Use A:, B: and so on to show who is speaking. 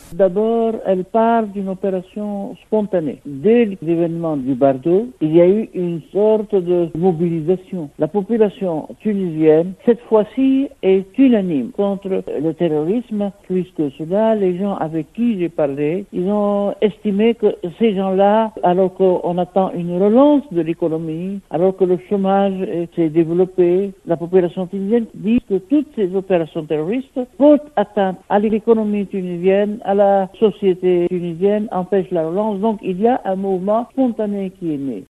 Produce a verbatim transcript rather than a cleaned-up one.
A: D'abord, elle part d'une opération spontanée. Dès l'événement du Bardo, il y a eu une sorte de mobilisation. La population tunisienne, cette fois-ci, est unanime contre le terrorisme, puisque cela, les gens avec qui j'ai parlé, ils ont estimé que ces gens-là, alors qu'on attend une relance de l'économie, alors que le chômage s'est développé, la population tunisienne dit que toutes ces opérations terroristes portent atteinte à l'économie tunisienne, à la société tunisienne, empêchent la relance. Donc il y a un mouvement spontané qui est né.